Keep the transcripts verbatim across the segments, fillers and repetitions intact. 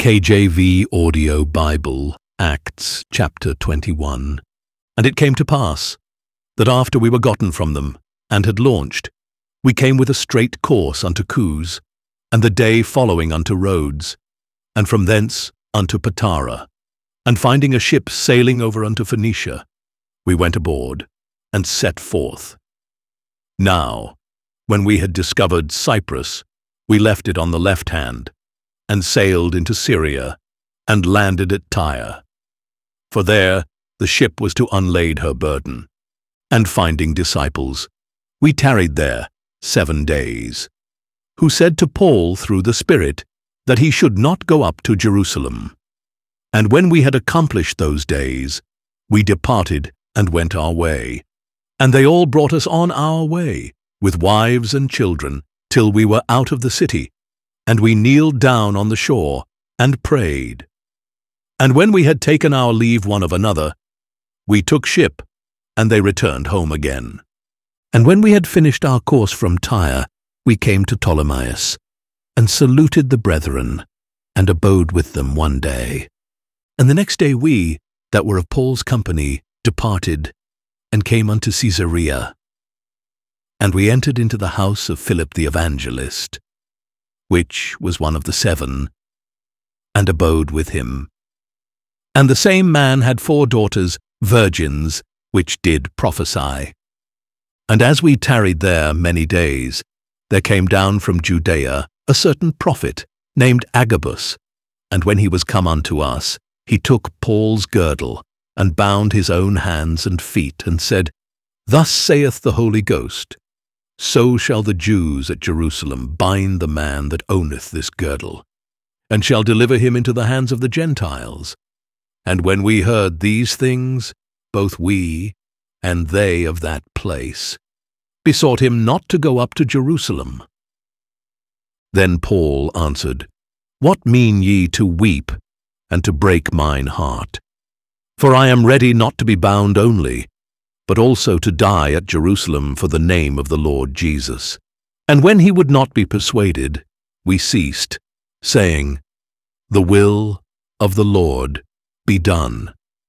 K J V Audio Bible, Acts chapter twenty-one. And it came to pass, that after we were gotten from them, and had launched, we came with a straight course unto Coos, and the day following unto Rhodes, and from thence unto Patara. And finding a ship sailing over unto Phoenicia, we went aboard, and set forth. Now, when we had discovered Cyprus, we left it on the left hand, and sailed into Syria, and landed at Tyre. For there the ship was to unlade her burden. And finding disciples, we tarried there seven days, who said to Paul through the Spirit that he should not go up to Jerusalem. And when we had accomplished those days, we departed and went our way. And they all brought us on our way, with wives and children, till we were out of the city. And we kneeled down on the shore, and prayed. And when we had taken our leave one of another, we took ship, and they returned home again. And when we had finished our course from Tyre, we came to Ptolemais, and saluted the brethren, and abode with them one day. And the next day we, that were of Paul's company, departed, and came unto Caesarea. And we entered into the house of Philip the evangelist, which was one of the seven, and abode with him. And the same man had four daughters, virgins, which did prophesy. And as we tarried there many days, there came down from Judea a certain prophet, named Agabus. And when he was come unto us, he took Paul's girdle, and bound his own hands and feet, and said, Thus saith the Holy Ghost, So shall the Jews at Jerusalem bind the man that owneth this girdle, and shall deliver him into the hands of the Gentiles. And when we heard these things, both we and they of that place besought him not to go up to Jerusalem. Then Paul answered, What mean ye to weep, and to break mine heart? For I am ready not to be bound only, but also to die at Jerusalem for the name of the Lord Jesus. And when he would not be persuaded, we ceased, saying, The will of the Lord be done.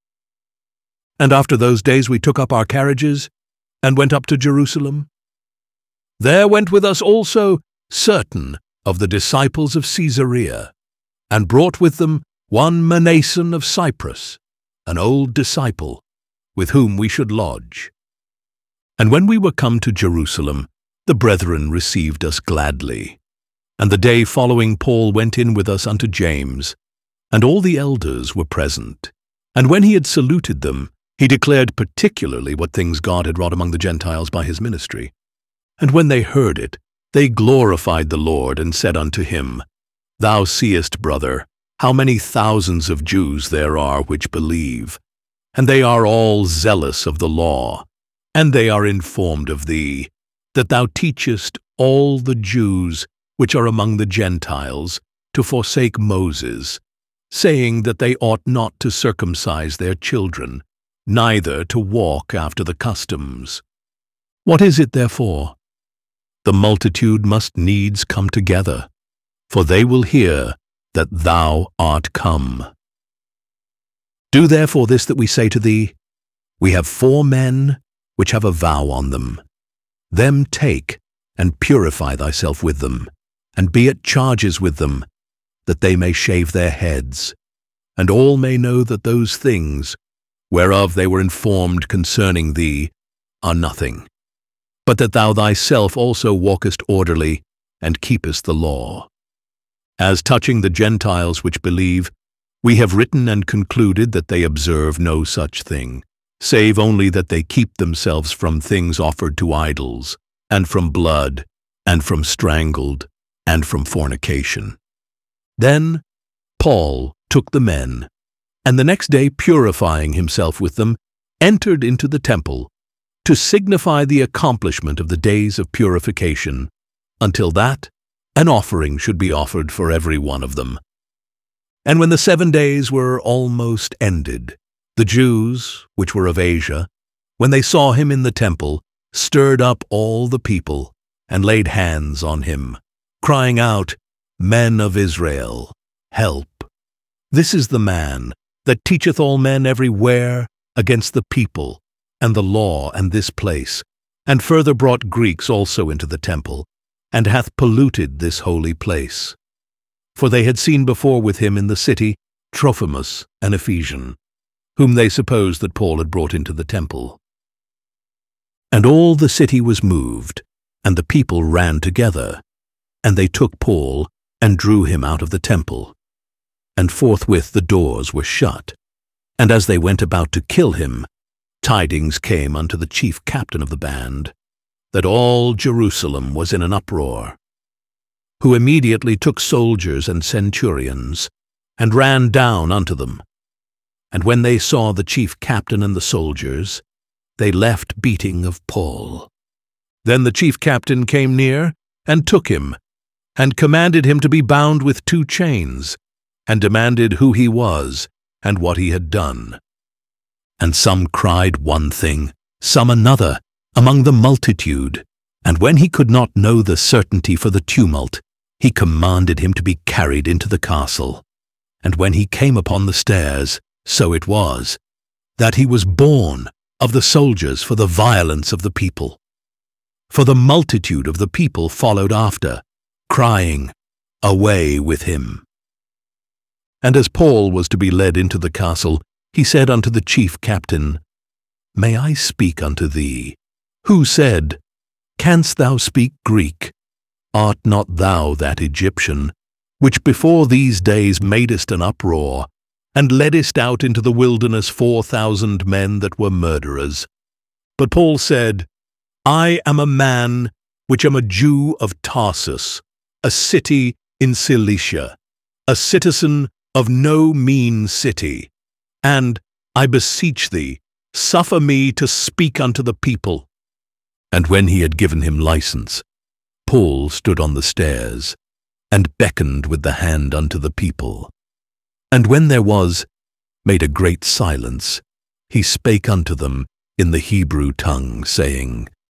And after those days we took up our carriages, and went up to Jerusalem. There went with us also certain of the disciples of Caesarea, and brought with them one Manason of Cyprus, an old disciple, with whom we should lodge. And when we were come to Jerusalem, the brethren received us gladly. And the day following Paul went in with us unto James, and all the elders were present. And when he had saluted them, he declared particularly what things God had wrought among the Gentiles by his ministry. And when they heard it, they glorified the Lord, and said unto him, Thou seest, brother, how many thousands of Jews there are which believe, and they are all zealous of the law, and they are informed of thee, that thou teachest all the Jews which are among the Gentiles to forsake Moses, saying that they ought not to circumcise their children, neither to walk after the customs. What is it therefore? The multitude must needs come together, for they will hear that thou art come. Do therefore this that we say to thee, We have four men which have a vow on them. Them take, and purify thyself with them, and be at charges with them, that they may shave their heads, and all may know that those things, whereof they were informed concerning thee, are nothing, but that thou thyself also walkest orderly, and keepest the law. As touching the Gentiles which believe, we have written and concluded that they observe no such thing, save only that they keep themselves from things offered to idols, and from blood, and from strangled, and from fornication. Then Paul took the men, and the next day, purifying himself with them, entered into the temple, to signify the accomplishment of the days of purification, until that an offering should be offered for every one of them. And when the seven days were almost ended, the Jews, which were of Asia, when they saw him in the temple, stirred up all the people, and laid hands on him, crying out, Men of Israel, help. This is the man that teacheth all men everywhere against the people, and the law, and this place, and further brought Greeks also into the temple, and hath polluted this holy place. For they had seen before with him in the city Trophimus, an Ephesian, whom they supposed that Paul had brought into the temple. And all the city was moved, and the people ran together, and they took Paul, and drew him out of the temple. And forthwith the doors were shut. And as they went about to kill him, tidings came unto the chief captain of the band, that all Jerusalem was in an uproar, who immediately took soldiers and centurions, and ran down unto them. And when they saw the chief captain and the soldiers, they left beating of Paul. Then the chief captain came near, and took him, and commanded him to be bound with two chains, and demanded who he was, and what he had done. And some cried one thing, some another, among the multitude. And when he could not know the certainty for the tumult, he commanded him to be carried into the castle. And when he came upon the stairs, so it was, that he was borne of the soldiers for the violence of the people. For the multitude of the people followed after, crying, Away with him. And as Paul was to be led into the castle, he said unto the chief captain, May I speak unto thee? Who said, Canst thou speak Greek? Art not thou that Egyptian, which before these days madest an uproar, and leddest out into the wilderness four thousand men that were murderers? But Paul said, I am a man which am a Jew of Tarsus, a city in Cilicia, a citizen of no mean city. And, I beseech thee, suffer me to speak unto the people. And when he had given him license, Paul stood on the stairs, and beckoned with the hand unto the people. And when there was made a great silence, he spake unto them in the Hebrew tongue, saying,